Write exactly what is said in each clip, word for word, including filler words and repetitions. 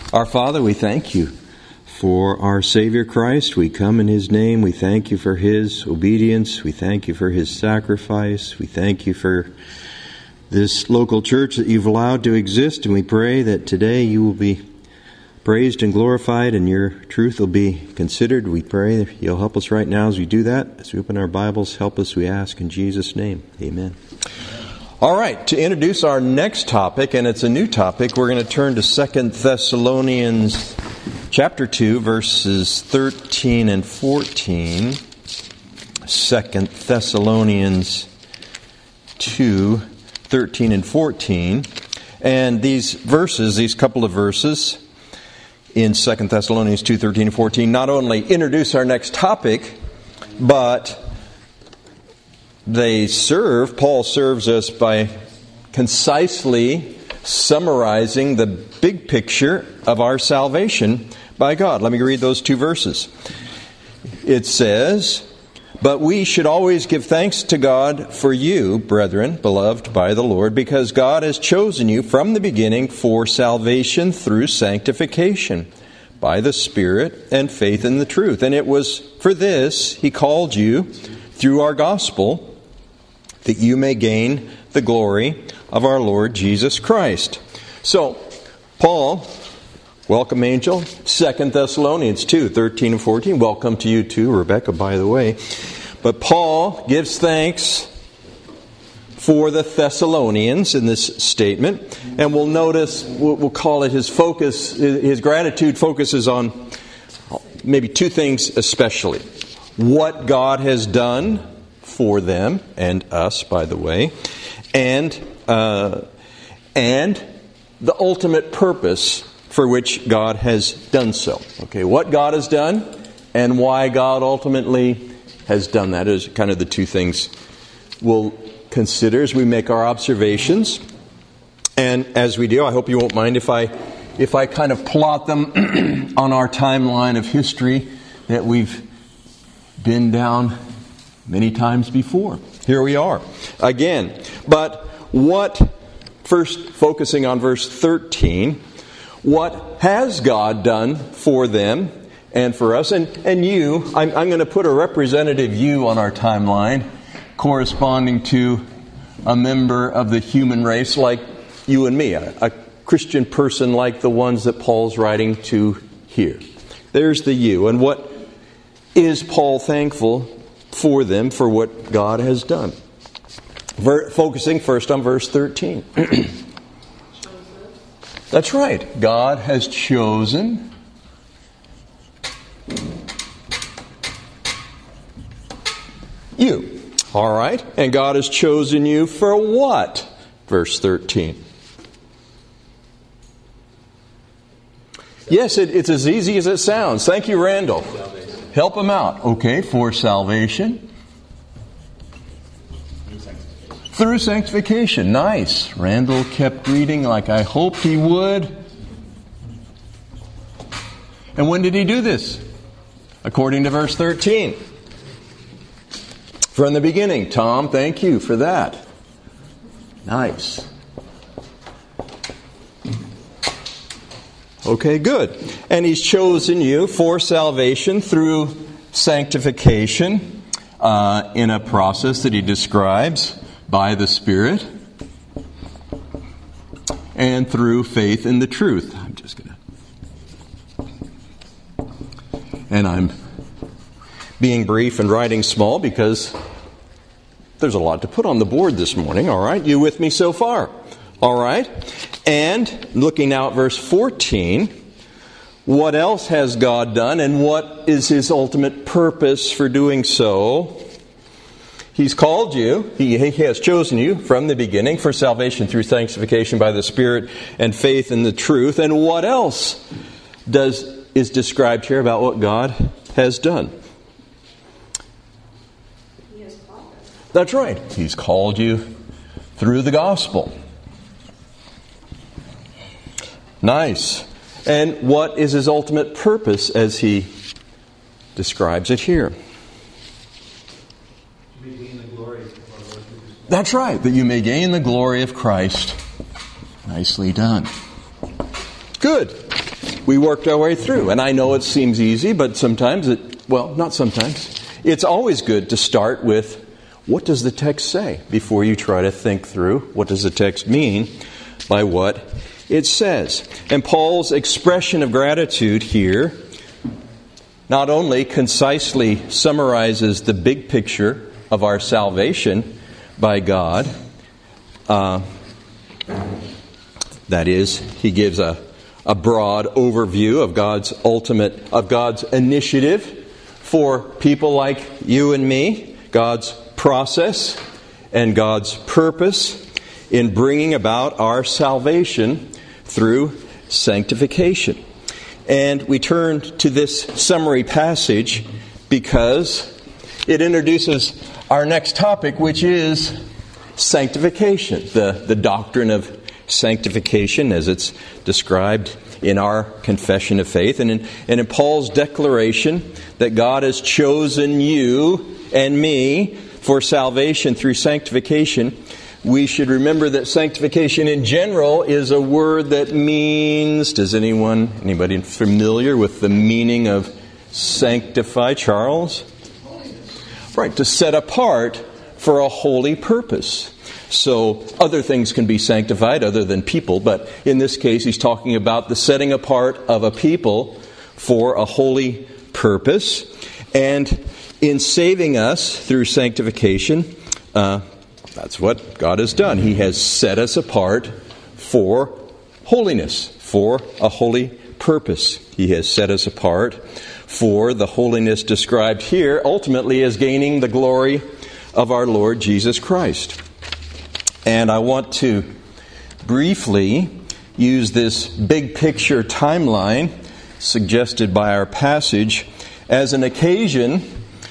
Our Father, we thank you for our Savior Christ. We come in His name. We thank you for His obedience. We thank you for His sacrifice. We thank you for this local church that you've allowed to exist. And we pray that today you will be praised and glorified and your truth will be considered. We pray that you'll help us right now as we do that. As we open our Bibles, help us, we ask in Jesus' name. Amen. All right, to introduce our next topic, and it's a new topic, we're going to turn to Second Thessalonians chapter two, verses thirteen and fourteen. Second Thessalonians two, thirteen and fourteen. And these verses, these couple of verses in Second Thessalonians two, thirteen and fourteen, not only introduce our next topic, but they serve, Paul serves us by concisely summarizing the big picture of our salvation by God. Let me read those two verses. It says, "But we should always give thanks to God for you, brethren, beloved by the Lord, because God has chosen you from the beginning for salvation through sanctification, by the Spirit and faith in the truth. And it was for this He called you through our gospel, that you may gain the glory of our Lord Jesus Christ." So, Paul, welcome angel, Second Thessalonians two, thirteen and fourteen. Welcome to you too, Rebecca, by the way. But Paul gives thanks for the Thessalonians in this statement. And we'll notice, we'll call it his focus, his gratitude focuses on maybe two things especially. What God has done for them, and us, by the way, and uh, and the ultimate purpose for which God has done so. Okay, what God has done, and why God ultimately has done that is kind of the two things we'll consider as we make our observations. And as we do, I hope you won't mind if I if I kind of plot them on our timeline of history that we've been down many times before. Here we are again. But what, first focusing on verse thirteen, what has God done for them and for us? And, and you, I'm, I'm going to put a representative you on our timeline corresponding to a member of the human race like you and me, a, a Christian person like the ones that Paul's writing to here. There's the you. And what is Paul thankful for them, for what God has done? Ver- focusing first on verse thirteen. That's right. God has chosen you. All right. And God has chosen you for what? Verse thirteen. Yes, it, it's as easy as it sounds. Thank you, Randall. Help him out. Okay, for salvation. Through sanctification. Nice. Randall kept reading like I hoped he would. And when did he do this? According to verse thirteen. From the beginning. Tom, thank you for that. Nice. Okay, good. And He's chosen you for salvation through sanctification uh, in a process that He describes by the Spirit and through faith in the truth. I'm just going to... And I'm being brief and writing small because there's a lot to put on the board this morning, all right? You with me so far? All right? And looking now at verse fourteen, what else has God done and what is His ultimate purpose for doing so? He's called you, He, he has chosen you from the beginning for salvation through sanctification by the Spirit and faith in the truth. And what else does is described here about what God has done? He has called us. That's right. He's called you through the gospel. Nice. And what is His ultimate purpose as He describes it here? To gain the glory of our Lord Jesus Christ. That's right, that you may gain the glory of Christ. Nicely done. Good. we worked our way through. And I know it seems easy, but sometimes it, well, not sometimes. It's always good to start with, what does the text say? Before you try to think through, what does the text mean by what it says? And Paul's expression of gratitude here not only concisely summarizes the big picture of our salvation by God, uh, that is, he gives a, a broad overview of God's ultimate, of God's initiative for people like you and me, God's process and God's purpose in bringing about our salvation through sanctification. And we turn to this summary passage because it introduces our next topic, which is sanctification, the, the doctrine of sanctification as it's described in our confession of faith and in, and in Paul's declaration that God has chosen you and me for salvation through sanctification. We should remember that sanctification in general is a word that means, does anyone, anybody familiar with the meaning of sanctify, Charles? Right, to set apart for a holy purpose. So other things can be sanctified other than people, but in this case he's talking about the setting apart of a people for a holy purpose. And in saving us through sanctification, uh, that's what God has done. He has set us apart for holiness, for a holy purpose. He has set us apart for the holiness described here, ultimately as gaining the glory of our Lord Jesus Christ. And I want to briefly use this big picture timeline suggested by our passage as an occasion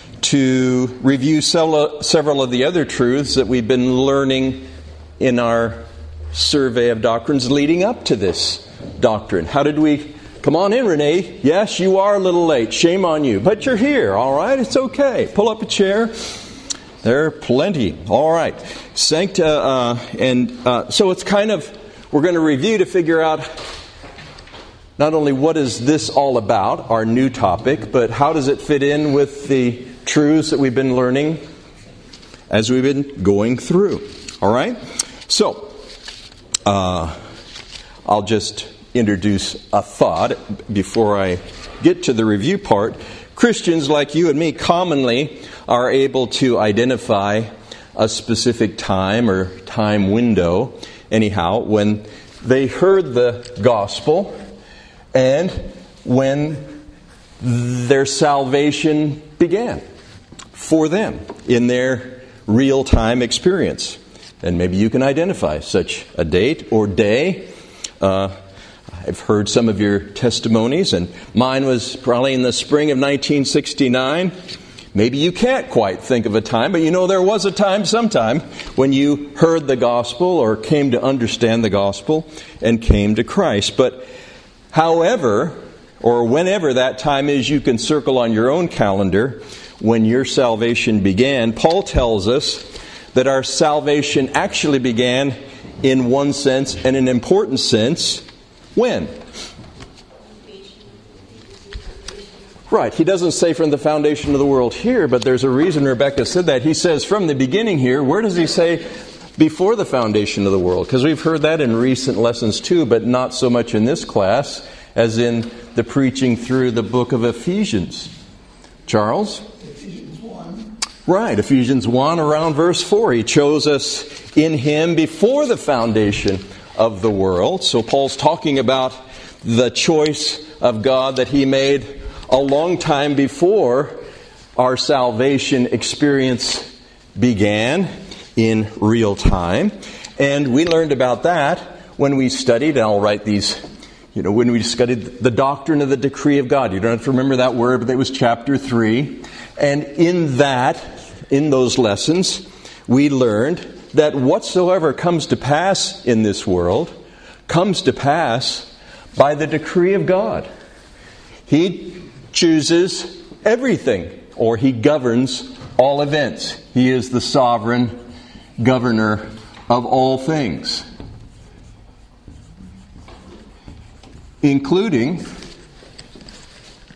to review several of the other truths that we've been learning in our survey of doctrines leading up to this doctrine. How did we... Come on in, Renee. Yes, you are a little late. Shame on you. But you're here, all right? It's okay. Pull up a chair. There are plenty. All right. Sancta, uh, and uh, so it's kind of... We're going to review to figure out not only what is this all about, our new topic, but how does it fit in with the truths that we've been learning as we've been going through. All right? So, uh, I'll just introduce a thought before I get to the review part. Christians like you and me commonly are able to identify a specific time or time window, anyhow, when they heard the gospel and when their salvation began for them in their real-time experience. And maybe you can identify such a date or day. Uh, I've heard some of your testimonies, and mine was probably in the spring of nineteen sixty-nine. Maybe you can't quite think of a time, but you know there was a time sometime when you heard the gospel or came to understand the gospel and came to Christ. But however, or whenever that time is, you can circle on your own calendar when your salvation began. Paul tells us that our salvation actually began in one sense, and an important sense, when? Right, he doesn't say from the foundation of the world here, but there's a reason Rebecca said that. He says from the beginning here. Where does he say before the foundation of the world? Because we've heard that in recent lessons too, but not so much in this class as in the preaching through the book of Ephesians. Charles? Ephesians one. Right, Ephesians one around verse four. He chose us in Him before the foundation of the world. So Paul's talking about the choice of God that He made a long time before our salvation experience began in real time. And we learned about that when we studied, and I'll write these, you know, when we studied the doctrine of the decree of God. You don't have to remember that word, but it was chapter three. And in that, in those lessons, we learned that whatsoever comes to pass in this world comes to pass by the decree of God. He chooses everything, or He governs all events. He is the sovereign governor of all things, including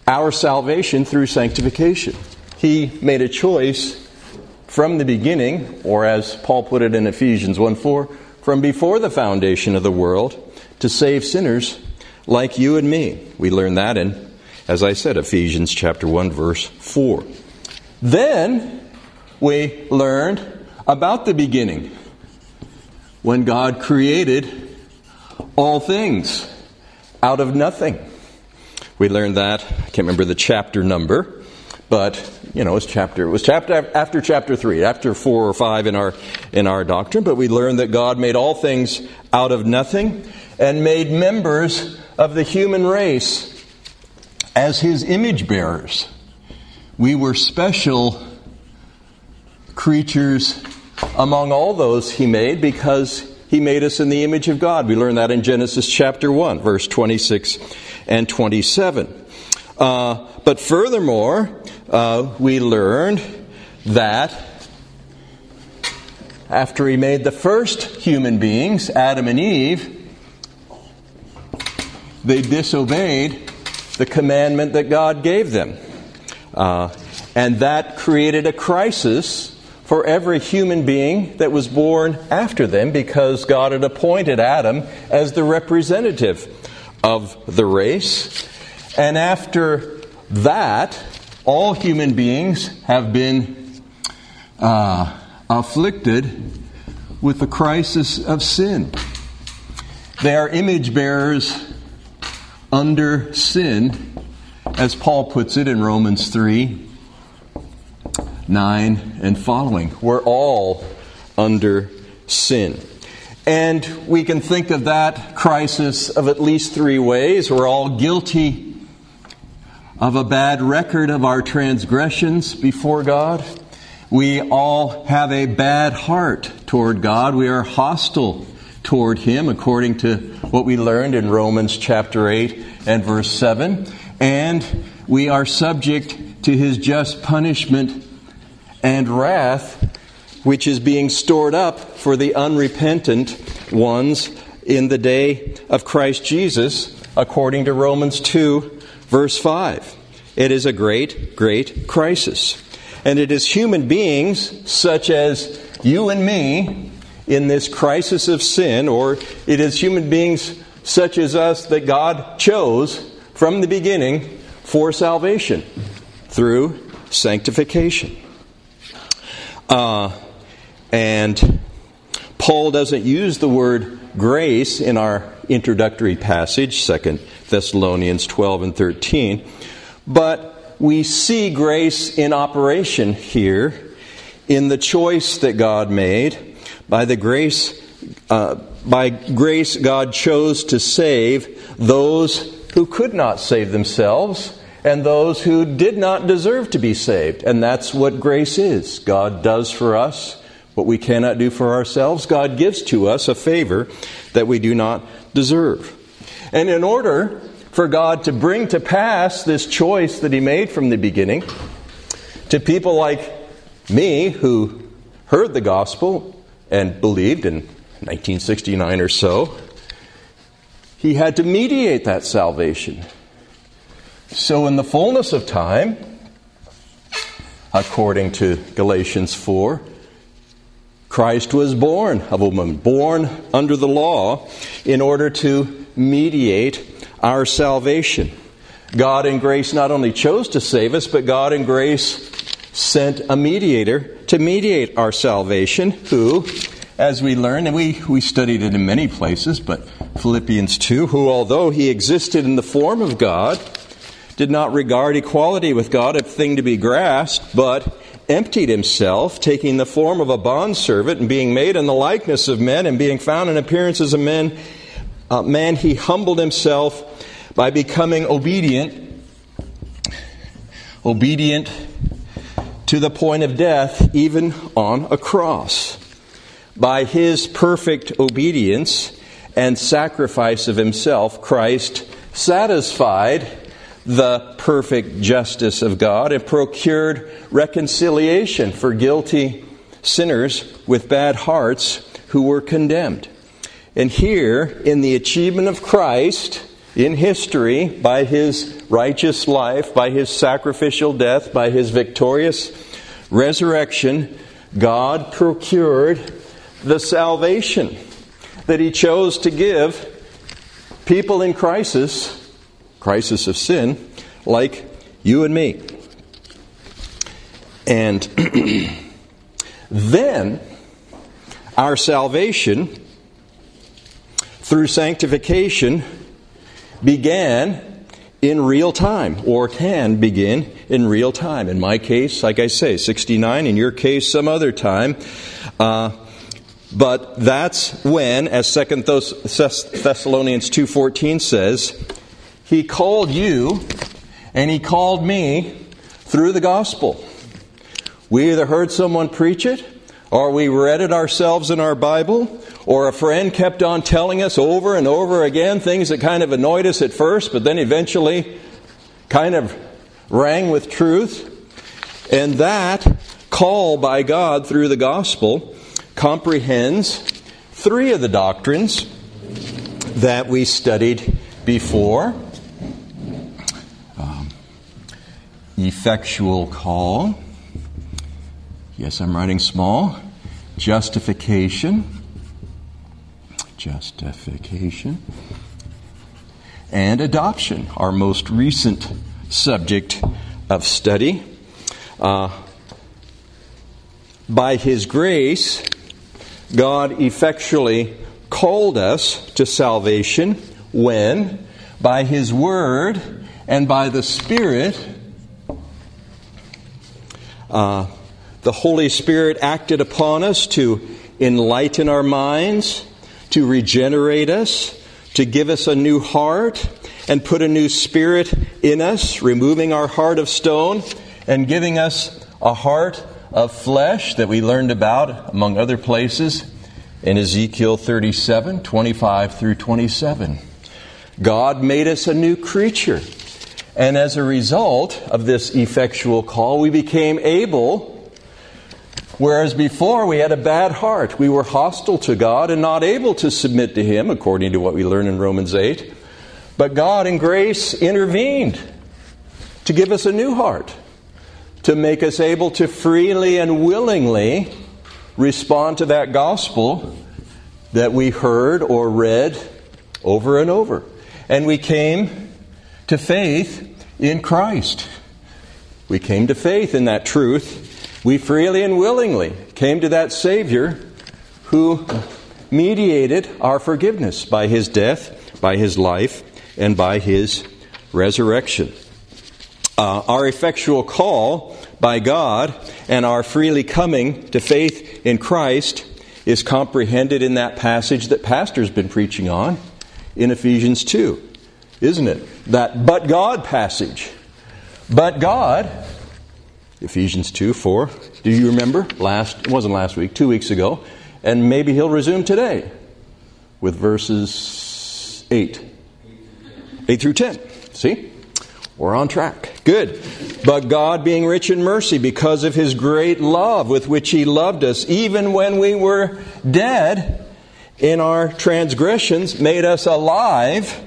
our salvation through sanctification. He made a choice from the beginning, or as Paul put it in Ephesians one four, from before the foundation of the world, to save sinners like you and me. We learn that in, as I said, Ephesians chapter one, verse four. Then we learned about the beginning, when God created all things out of nothing. We learned that, I can't remember the chapter number, but you know, it was chapter it was chapter after chapter three, after four or five in our in our doctrine. But we learned that God made all things out of nothing and made members of the human race as His image bearers. We were special creatures among all those He made because He made us in the image of God. We learn that in Genesis chapter one, verse twenty-six and twenty-seven. Uh, but furthermore, uh, we learned that after He made the first human beings, Adam and Eve, they disobeyed the commandment that God gave them. Uh, and that created a crisis for every human being that was born after them, because God had appointed Adam as the representative of the race. And after that, all human beings have been uh, afflicted with the crisis of sin. They are image bearers under sin, as Paul puts it in Romans three, nine and following. We're all under sin. And we can think of that crisis of at least three ways. We're all guilty of a bad record of our transgressions before God. We all have a bad heart toward God. We are hostile toward Him, according to what we learned in Romans chapter eight and verse seven. And we are subject to His just punishment and wrath, which is being stored up for the unrepentant ones in the day of Christ Jesus, according to Romans two, verse five. It is a great, great crisis. And it is human beings, such as you and me, in this crisis of sin, or it is human beings such as us that God chose from the beginning for salvation through sanctification. Uh, and Paul doesn't use the word grace in our introductory passage, Second Thessalonians twelve and thirteen, but we see grace in operation here in the choice that God made. By the grace, uh, by grace, God chose to save those who could not save themselves and those who did not deserve to be saved. And that's what grace is. God does for us what we cannot do for ourselves. God gives to us a favor that we do not deserve. And in order for God to bring to pass this choice that He made from the beginning to people like me who heard the gospel and believed in nineteen sixty-nine or so, He had to mediate that salvation. So in the fullness of time, according to Galatians four, Christ was born of a woman, born under the law, in order to mediate our salvation. God in grace not only chose to save us, but God in grace sent a mediator to mediate our salvation, who, as we learn, and we, we studied it in many places, but Philippians two, who, although He existed in the form of God, did not regard equality with God a thing to be grasped, but emptied Himself, taking the form of a bondservant and being made in the likeness of men and being found in appearance as a man, uh, man, He humbled Himself by becoming obedient, obedient to the point of death, even on a cross. By His perfect obedience and sacrifice of Himself, Christ satisfied the perfect justice of God and procured reconciliation for guilty sinners with bad hearts who were condemned. And here, in the achievement of Christ, in history, by His righteous life, by His sacrificial death, by His victorious resurrection, God procured the salvation that He chose to give people in crisis, crisis of sin, like you and me. And then our salvation through sanctification began in real time, or can begin in real time. In my case, like I say, sixty-nine. In your case, some other time. Uh, but that's when, as Second Thessalonians two fourteen says, He called you and He called me through the gospel. We either heard someone preach it, or we read it ourselves in our Bible, or a friend kept on telling us over and over again things that kind of annoyed us at first, but then eventually kind of rang with truth. And that call by God through the gospel comprehends three of the doctrines that we studied before. Um, effectual call. Yes, I'm writing small. Justification. Justification. And adoption, our most recent subject of study. Uh, by His grace, God effectually called us to salvation when, by His Word and by the Spirit, uh, the Holy Spirit acted upon us to enlighten our minds, to regenerate us, to give us a new heart, and put a new spirit in us, removing our heart of stone and giving us a heart of flesh that we learned about, among other places, in Ezekiel thirty-seven, twenty-five through twenty-seven. God made us a new creature. And as a result of this effectual call, we became able, whereas before we had a bad heart. We were hostile to God and not able to submit to Him, according to what we learn in Romans eight. But God in grace intervened to give us a new heart, to make us able to freely and willingly respond to that gospel that we heard or read over and over. And we came to faith in Christ. We came to faith in that truth. We freely and willingly came to that Savior who mediated our forgiveness by His death, by His life, and by His resurrection. Uh, our effectual call by God and our freely coming to faith in Christ is comprehended in that passage that Pastor's been preaching on in Ephesians two, isn't it? That but God passage. But God, Ephesians two, four. Do you remember? Last, it wasn't last week, two weeks ago. And maybe he'll resume today with verses eight. eight through ten. See? We're on track. Good. But God, being rich in mercy, because of His great love with which He loved us, even when we were dead in our transgressions, made us alive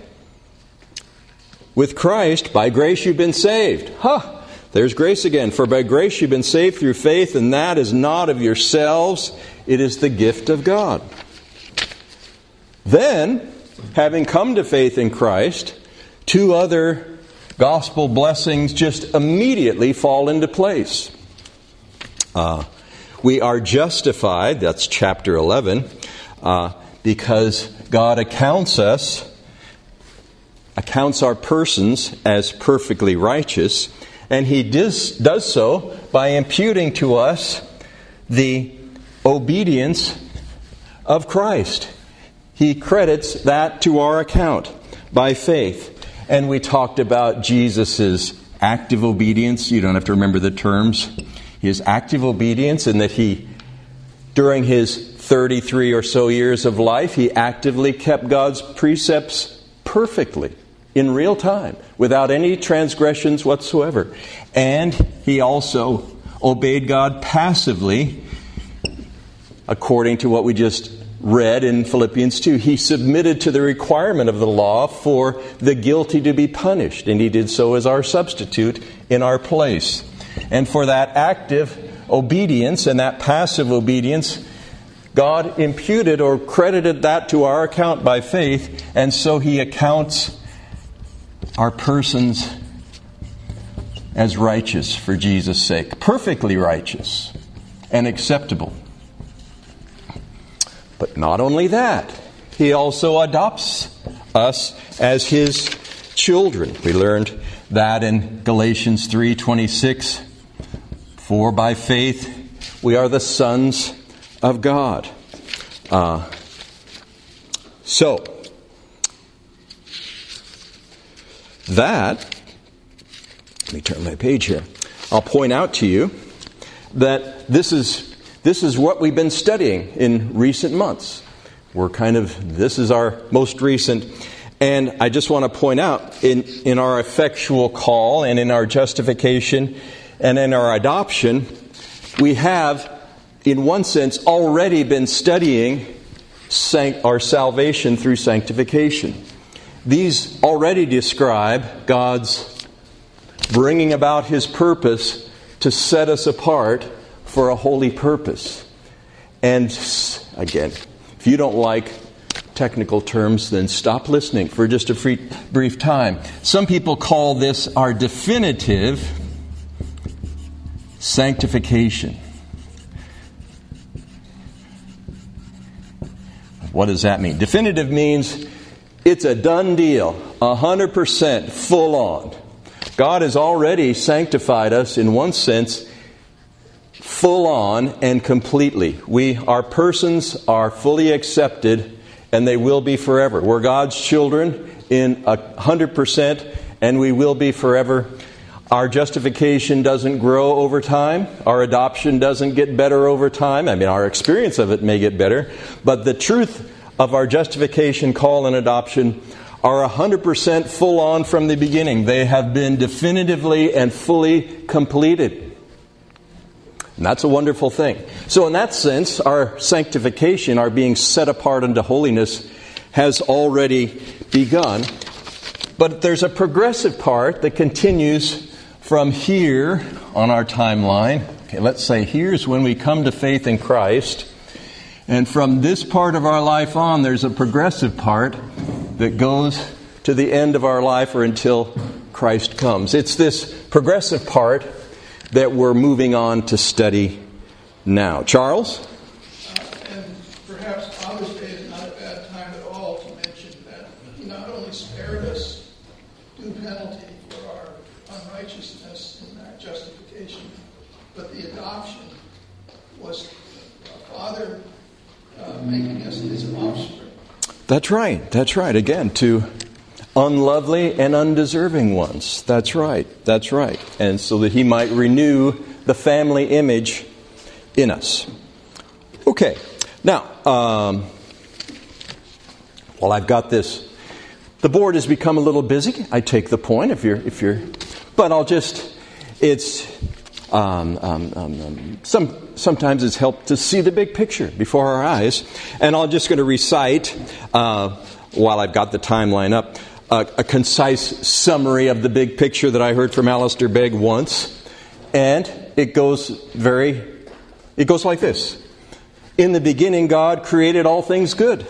with Christ. By grace you've been saved. Huh! There's grace again. For by grace you've been saved through faith, and that is not of yourselves. It is the gift of God. Then, having come to faith in Christ, two other gospel blessings just immediately fall into place. Uh, we are justified, that's chapter eleven, uh, because God accounts us, accounts our persons as perfectly righteous, and He does, does so by imputing to us the obedience of Christ. He credits that to our account by faith. And we talked about Jesus' active obedience. You don't have to remember the terms. His active obedience, and that He, during His thirty-three or so years of life, He actively kept God's precepts perfectly, in real time, without any transgressions whatsoever. And He also obeyed God passively, according to what we just read in Philippians two. He submitted to the requirement of the law for the guilty to be punished, and he did so as our substitute in our place. And for that active obedience and that passive obedience, God imputed or credited that to our account by faith, and so He accounts our persons as righteous for Jesus' sake, perfectly righteous and acceptable. But not only that, He also adopts us as His children. We learned that in Galatians three twenty-six. For by faith we are the sons of God. Uh, so, that, let me turn my page here. I'll point out to you that this is This is what we've been studying in recent months. We're kind of, this is our most recent. And I just want to point out, in, in our effectual call and in our justification and in our adoption, we have, in one sense, already been studying sanct- our salvation through sanctification. These already describe God's bringing about His purpose to set us apart for a holy purpose. And again, if you don't like technical terms, then stop listening for just a free, brief time. Some people call this our definitive sanctification. What does that mean? Definitive means it's a done deal, one hundred percent full on. God has already sanctified us in one sense, full on and completely. We, our persons are fully accepted, and they will be forever. We're God's children in a hundred percent, and we will be forever. Our justification doesn't grow over time. Our adoption doesn't get better over time. I mean, our experience of it may get better, but the truth of our justification, call, and adoption are a hundred percent full on from the beginning. They have been definitively and fully completed. And that's a wonderful thing. So in that sense, our sanctification, our being set apart unto holiness, has already begun. But there's a progressive part that continues from here on our timeline. Okay, let's say here's when we come to faith in Christ. And from this part of our life on, there's a progressive part that goes to the end of our life or until Christ comes. It's this progressive part that we're moving on to study now. Charles? Uh, and perhaps Father's Day is not a bad time at all to mention that He not only spared us due penalty for our unrighteousness in that justification, but the adoption was a Father uh, making us His offspring. That's right. That's right. Again, to unlovely and undeserving ones. That's right. That's right. And so that He might renew the family image in us. Okay. Now, um, well, I've got this. The board has become a little busy. I take the point if you're, if you're, but I'll just, it's, um, um, um, um, some, sometimes it's helped to see the big picture before our eyes. And I'm just going to recite, uh, while I've got the timeline up, uh, a concise summary of the big picture that I heard from Alistair Begg once. And it goes very, it goes like this. In the beginning, God created all things good.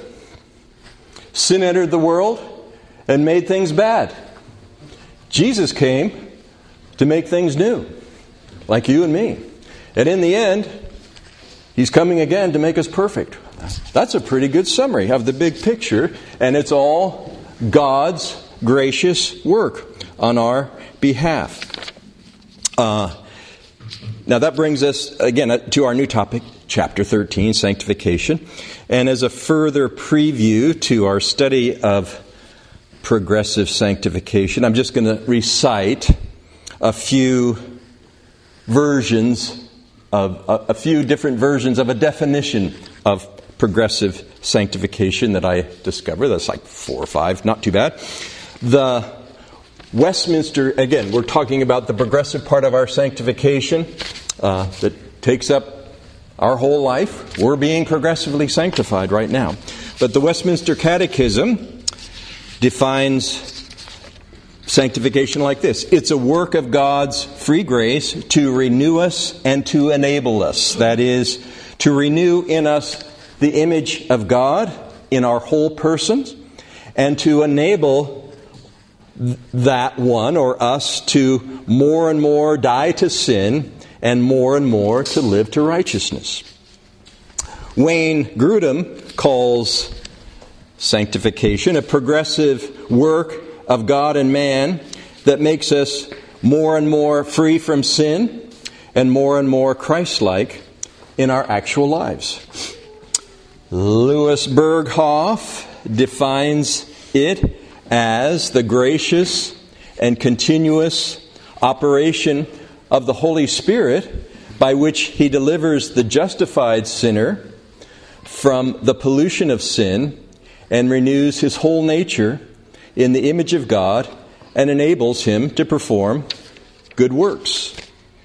Sin entered the world and made things bad. Jesus came to make things new, like you and me. And in the end, He's coming again to make us perfect. That's a pretty good summary of the big picture, and it's all God's gracious work on our behalf. Uh, now that brings us, again, to our new topic, chapter thirteen, sanctification. And as a further preview to our study of progressive sanctification, I'm just going to recite a few versions of a, a few different versions of a definition of progressive sanctification that I discovered. That's like four or five, not too bad. The Westminster, again, we're talking about the progressive part of our sanctification uh, that takes up our whole life. We're being progressively sanctified right now. But the Westminster Catechism defines sanctification like this. It's a work of God's free grace to renew us and to enable us. That is, to renew in us the image of God in our whole persons, and to enable that one or us to more and more die to sin and more and more to live to righteousness. Wayne Grudem calls sanctification a progressive work of God and man that makes us more and more free from sin and more and more Christ-like in our actual lives. Louis Berghoff defines it as the gracious and continuous operation of the Holy Spirit by which He delivers the justified sinner from the pollution of sin and renews his whole nature in the image of God and enables him to perform good works.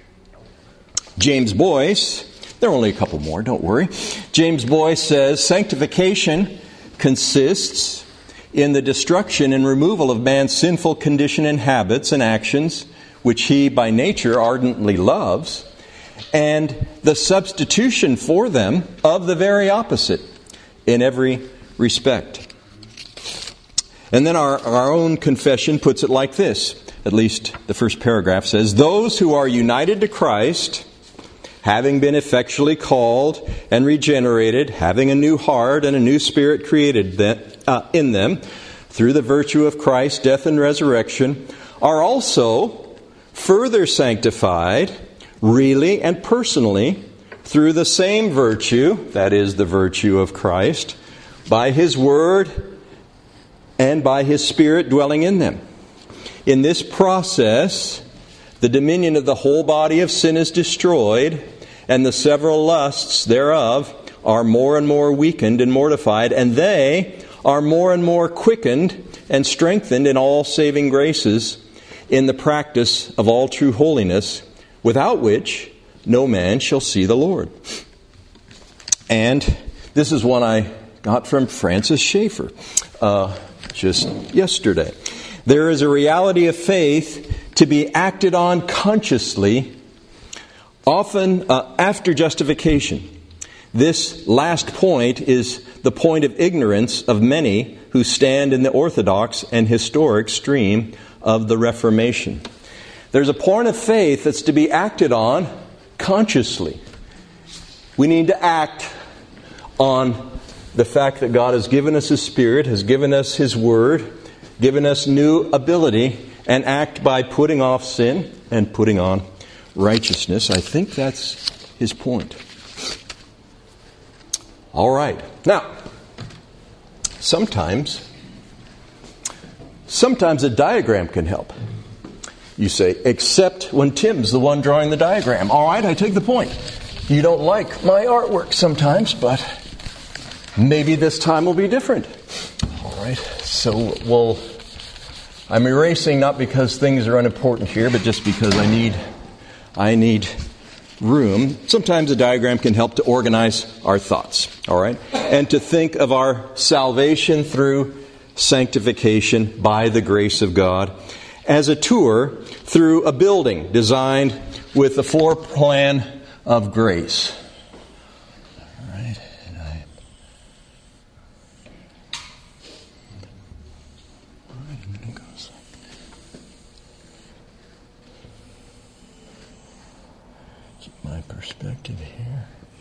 James Boyce, there are only a couple more, don't worry. James Boyce says, sanctification consists in the destruction and removal of man's sinful condition and habits and actions, which he by nature ardently loves, and the substitution for them of the very opposite in every respect. And then our, our own confession puts it like this, at least the first paragraph says, those who are united to Christ, having been effectually called and regenerated, having a new heart and a new spirit created that, uh, in them, through the virtue of Christ's death and resurrection, are also further sanctified, really and personally, through the same virtue, that is the virtue of Christ, by His Word and by His Spirit dwelling in them. In this process, the dominion of the whole body of sin is destroyed, and the several lusts thereof are more and more weakened and mortified, and they are more and more quickened and strengthened in all saving graces, in the practice of all true holiness, without which no man shall see the Lord. And this is one I got from Francis Schaeffer uh, just yesterday. There is a reality of faith to be acted on consciously, often uh, after justification. This last point is the point of ignorance of many who stand in the orthodox and historic stream of the Reformation. There's a point of faith that's to be acted on consciously. We need to act on the fact that God has given us His Spirit, has given us His Word, given us new ability, and act by putting off sin and putting on righteousness. I think that's his point. All right. Now, sometimes, sometimes a diagram can help. You say, except when Tim's the one drawing the diagram. All right, I take the point. You don't like my artwork sometimes, but maybe this time will be different. All right, so we'll... I'm erasing not because things are unimportant here, but just because I need, I need room. Sometimes a diagram can help to organize our thoughts, all right? And to think of our salvation through sanctification by the grace of God as a tour through a building designed with the floor plan of grace. All right, and I... My perspective here.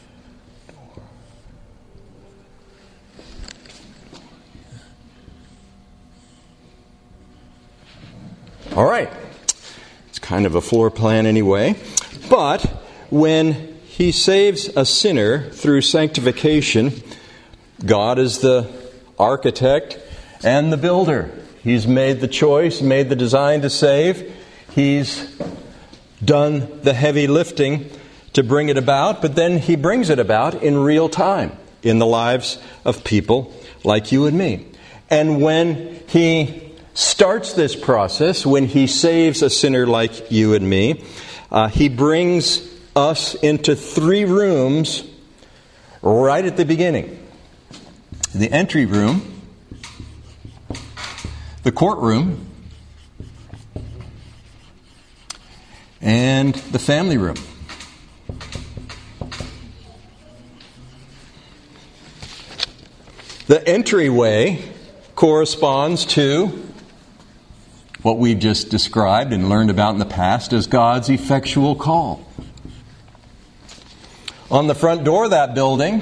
All right. It's kind of a floor plan anyway. But when He saves a sinner through sanctification, God is the architect and the builder. He's made the choice, made the design to save. He's done the heavy lifting to bring it about, but then He brings it about in real time in the lives of people like you and me. And when He starts this process, when He saves a sinner like you and me, uh, He brings us into three rooms right at the beginning. The entry room, the courtroom, and the family room. The entryway corresponds to what we've just described and learned about in the past as God's effectual call. On the front door of that building,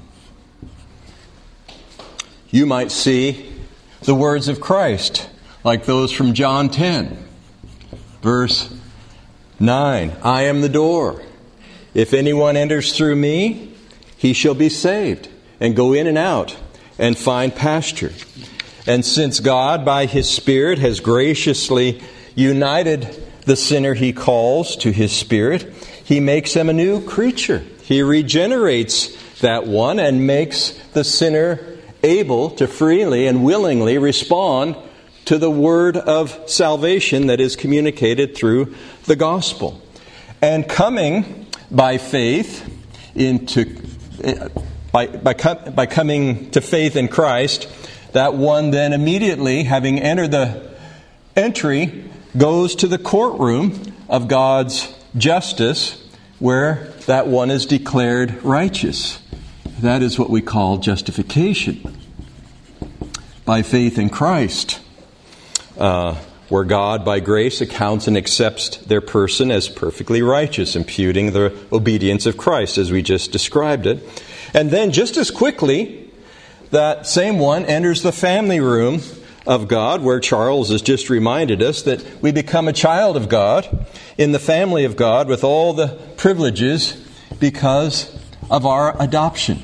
you might see the words of Christ, like those from John ten, verse nine. I am the door. If anyone enters through me, he shall be saved, and go in and out, and find pasture. And since God, by His Spirit, has graciously united the sinner He calls to His Spirit, He makes him a new creature. He regenerates that one and makes the sinner able to freely and willingly respond to the word of salvation that is communicated through the gospel. And coming by faith into by by, by coming to faith in Christ, that one then immediately, having entered the entry, goes to the courtroom of God's justice, where that one is declared righteous. That is what we call justification. By faith in Christ, uh, where God, by grace, accounts and accepts their person as perfectly righteous, imputing the obedience of Christ, as we just described it. And then, just as quickly, that same one enters the family room of God, where Charles has just reminded us that we become a child of God in the family of God with all the privileges because of our adoption.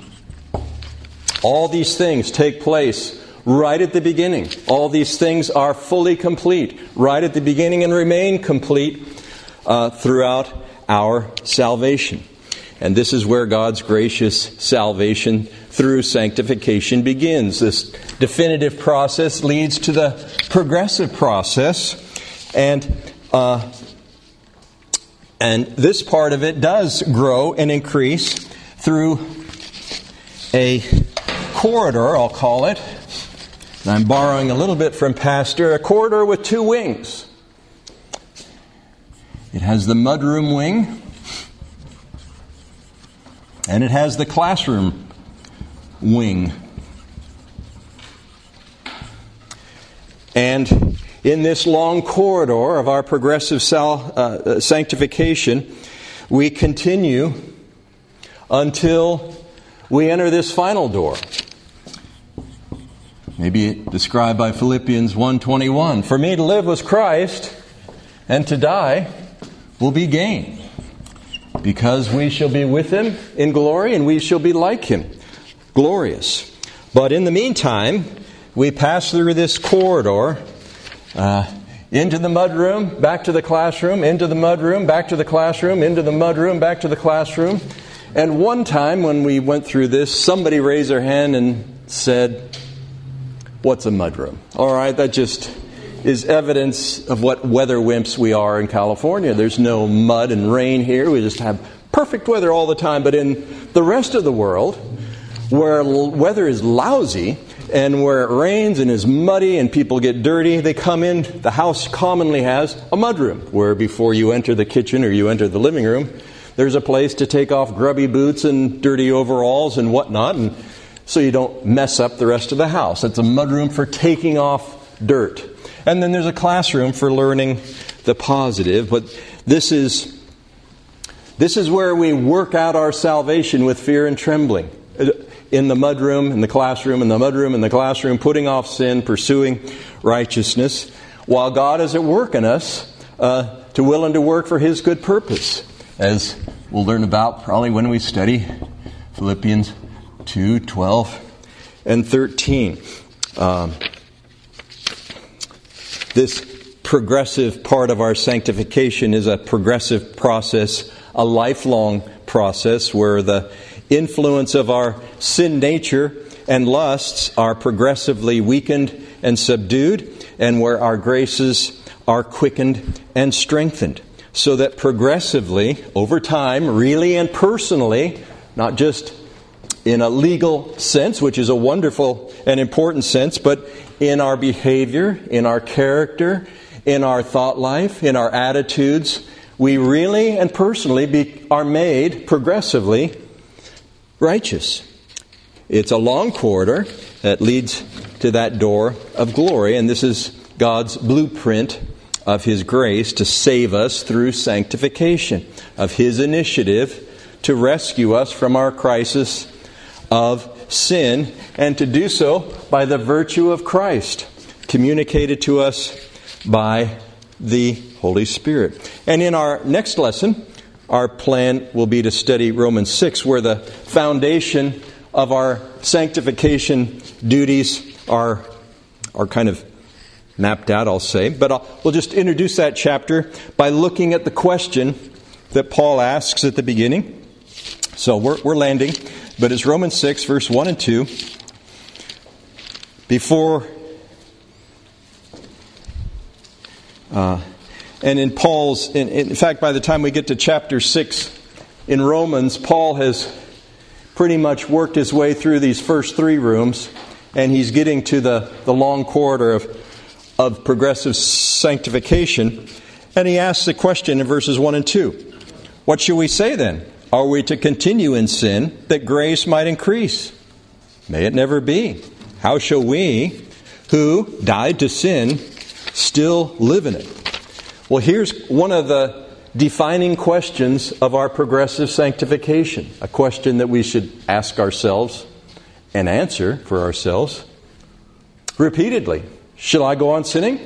All these things take place right at the beginning. All these things are fully complete right at the beginning and remain complete uh, throughout our salvation. And this is where God's gracious salvation through sanctification begins. This definitive process leads to the progressive process. And uh, and this part of it does grow and increase through a corridor, I'll call it. And I'm borrowing a little bit from Pastor, a corridor with two wings. It has the mudroom wing, and it has the classroom wing. And in this long corridor of our progressive sal- uh, sanctification, we continue until we enter this final door. Maybe described by Philippians one twenty-one. For me to live was Christ, and to die will be gain. Because we shall be with Him in glory, and we shall be like Him, glorious. But in the meantime, we pass through this corridor, uh, into the mudroom, back to the classroom, into the mudroom, back to the classroom, into the mudroom, back to the classroom. And one time when we went through this, somebody raised their hand and said, "What's a mudroom?" All right, that just is evidence of what weather wimps we are in California. There's no mud and rain here. We just have perfect weather all the time. But in the rest of the world, where weather is lousy and where it rains and is muddy and people get dirty, they come in, the house commonly has a mudroom, where before you enter the kitchen or you enter the living room, there's a place to take off grubby boots and dirty overalls and whatnot, and so you don't mess up the rest of the house. It's a mudroom for taking off dirt. And then there's a classroom for learning the positive. But this is this is where we work out our salvation with fear and trembling. In the mudroom, in the classroom, in the mudroom, in the classroom, putting off sin, pursuing righteousness, while God is at work in us uh, to will and to work for His good purpose, as we'll learn about probably when we study Philippians two, twelve, and thirteen. Um, this progressive part of our sanctification is a progressive process, a lifelong process where the influence of our sin nature and lusts are progressively weakened and subdued, and where our graces are quickened and strengthened, so that progressively, over time, really and personally, not just in a legal sense, which is a wonderful and important sense, but in our behavior, in our character, in our thought life, in our attitudes, we really and personally be, are made progressively righteous. It's a long corridor that leads to that door of glory, and this is God's blueprint of His grace to save us through sanctification, of His initiative to rescue us from our crisis of sin, and to do so by the virtue of Christ, communicated to us by the Holy Spirit. And in our next lesson, our plan will be to study Romans six, where the foundation of our sanctification duties are, are kind of mapped out, I'll say. But I'll, we'll just introduce that chapter by looking at the question that Paul asks at the beginning. So we're, we're landing, but it's Romans six, verse one and two. Before, uh, and in Paul's, in, in fact, by the time we get to chapter six in Romans, Paul has pretty much worked his way through these first three rooms, and he's getting to the, the long corridor of, of progressive sanctification. And he asks the question in verses one and two. What shall we say then? Are we to continue in sin that grace might increase? May it never be. How shall we, who died to sin, still live in it? Well, here's one of the defining questions of our progressive sanctification. A question that we should ask ourselves and answer for ourselves repeatedly. Shall I go on sinning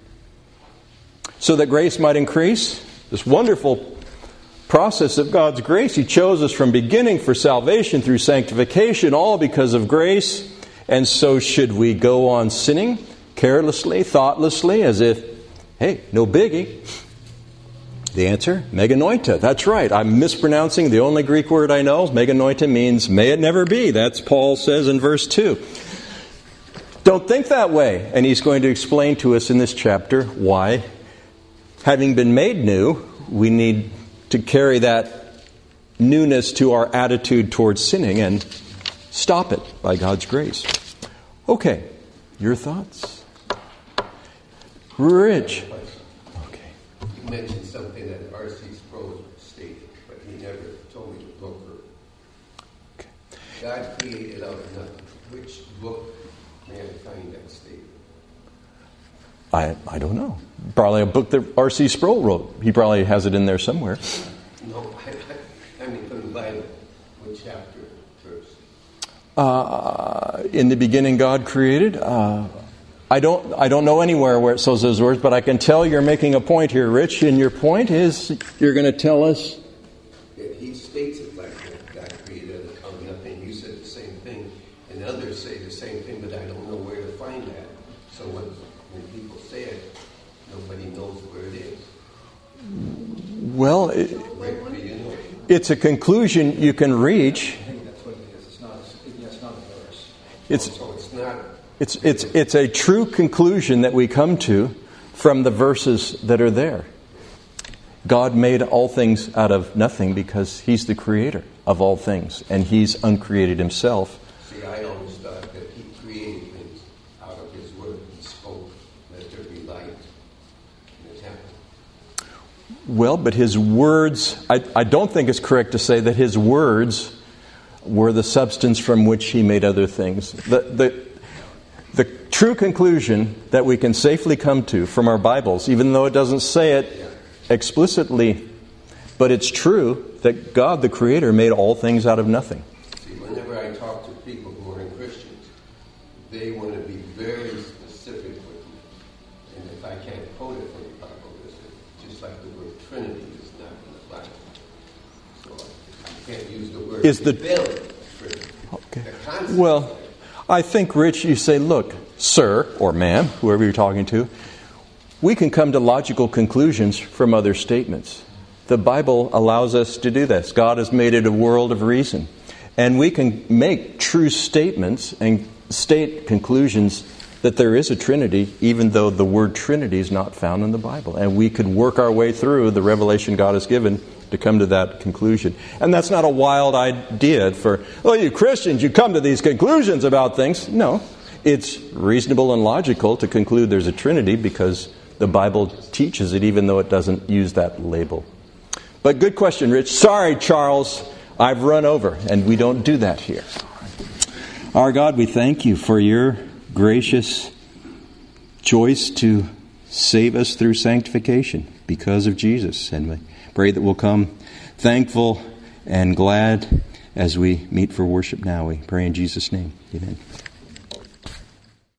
so that grace might increase? This wonderful process of God's grace. He chose us from beginning for salvation through sanctification, all because of grace. And so should we go on sinning carelessly, thoughtlessly, as if, hey, no biggie? The answer, meganoita. That's right. I'm mispronouncing the only Greek word I know. Meganoita means may it never be. That's Paul says in verse two. Don't think that way. And he's going to explain to us in this chapter why, having been made new, we need to carry that newness to our attitude towards sinning and stop it by God's grace. Okay, your thoughts? Rich. Okay. You mentioned something that R C Sproul stated, but he never told me the book. Okay. God created out of nothing. Which book may I find that statement? I I don't know. Probably a book that R C Sproul wrote. He probably has it in there somewhere. No, I, I mean from the Bible. What chapter, verse? Uh, in the beginning, God created. Uh, I don't. I don't know anywhere where it says those words, but I can tell you're making a point here, Rich. And your point is, you're going to tell us. He states it like that. God created out of nothing. You said the same thing, and others say the same thing, but I don't know where to find that. So when, when people say it, nobody knows where it is. Well, it, it's a conclusion you can reach. I think that's what it is. It's not. It's not a verse. It's So it's not. it's it's it's a true conclusion that we come to from the verses that are there. God made all things out of nothing because He's the creator of all things, and He's uncreated Himself. See, I always thought that He created things out of His Word. He spoke, let there be light, and it happened. Well, but His words, I, I don't think it's correct to say that His words were the substance from which He made other things. The, the, the true conclusion that we can safely come to from our Bibles, even though it doesn't say it explicitly, but it's true that God, the Creator, made all things out of nothing. See, whenever I talk to people who are Christians, they want to be very specific with me. And if I can't quote it from the Bible, it's just like the word Trinity is not in the Bible. So I can't use the word Is the- Trinity. Okay. The concept. Well, I think, Rich, you say, look, sir or ma'am, whoever you're talking to, we can come to logical conclusions from other statements. The Bible allows us to do this. God has made it a world of reason. And we can make true statements and state conclusions that there is a Trinity, even though the word Trinity is not found in the Bible. And we could work our way through the revelation God has given to come to that conclusion. And that's not a wild idea for, well, you Christians, you come to these conclusions about things. No, it's reasonable and logical to conclude there's a Trinity because the Bible teaches it, even though it doesn't use that label. But good question, Rich. Sorry, Charles, I've run over, and we don't do that here. Our God, we thank you for your gracious choice to save us through sanctification because of Jesus. And we pray that we'll come thankful and glad as we meet for worship now. We pray in Jesus' name. Amen.